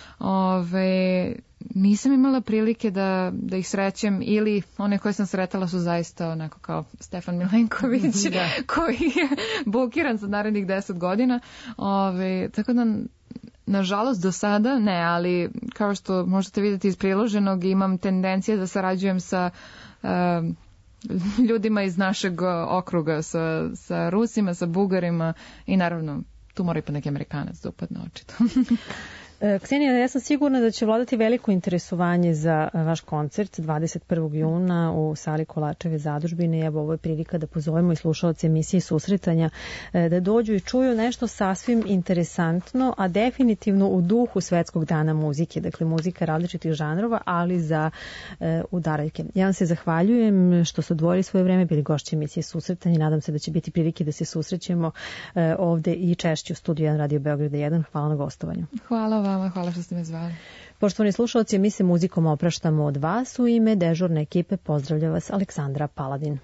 Ove, nisam imala prilike da, da ih srećem, ili one koje sam sretala su zaista onako kao Stefan Milenković koji je bukiran za narednih deset godina. Ove, tako da nažalost do sada ne, ali kao što možete vidjeti iz priloženog imam tendencije da sarađujem sa uh, ljudima iz našeg okruga, sa, sa Rusima, sa Bugarima i naravno tu mora i pa neki Amerikanac da upadne očito. Ksenija, ja sam sigurna da će vladati veliko interesovanje za vaš koncert dvadeset prvog juna u sali Kolačeve zadužbine. Evo, ovo je prilika da pozovemo i slušaoce emisije Susretanja da dođu i čuju nešto sasvim interesantno, a definitivno u duhu Svetskog dana muzike, dakle muzika različitih žanrova, ali za e, udaraljke. Ja vam se zahvaljujem što ste odvojili svoje vreme, bili gošći emisije Susretanja. Nadam se da će biti prilike da se susrećemo e, ovde i češće u studiju jedan Radio Beograda jedan. Hvala na gostovanju. Hvala vama, hvala što ste me zvali. Poštovani slušalci, mi se muzikom opraštamo od vas. U ime dežurne ekipe pozdravlja vas Aleksandra Paladin.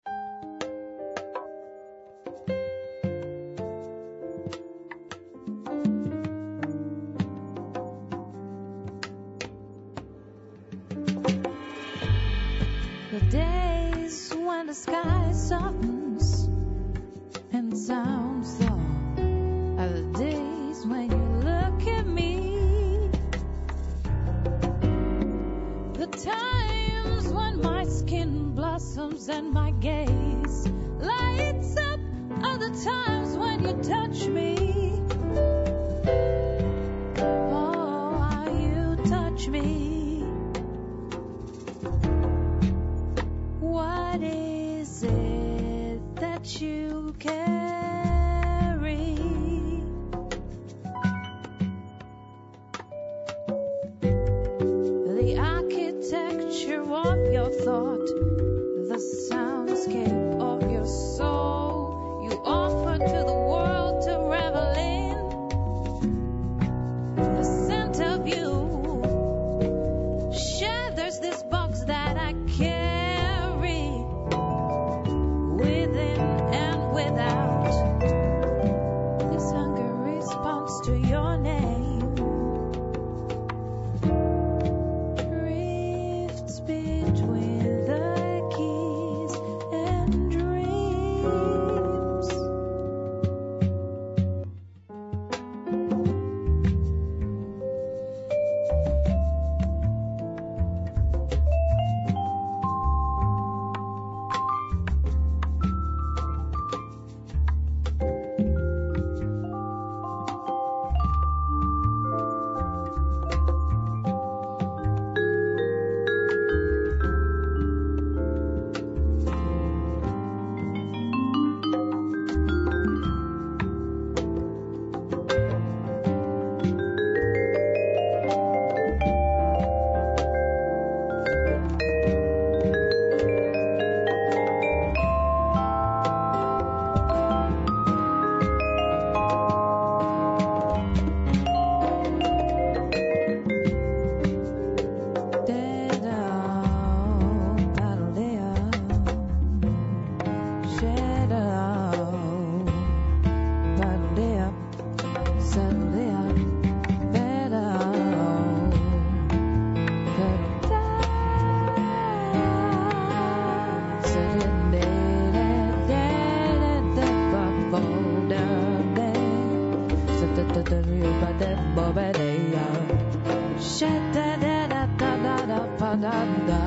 The days when the sky softens and sounds low are the days when you look at me. The times when my skin blossoms and my gaze lights up are the times when you touch me. Oh, how you touch me. What is it that you carry? The architecture of your thought, the soundscape of your soul, you offer to the world to revel in. The scent of you shatters this box that I carry within and without. This hunger responds to your name. Drifts between the keys and dreams. Da da da da da da da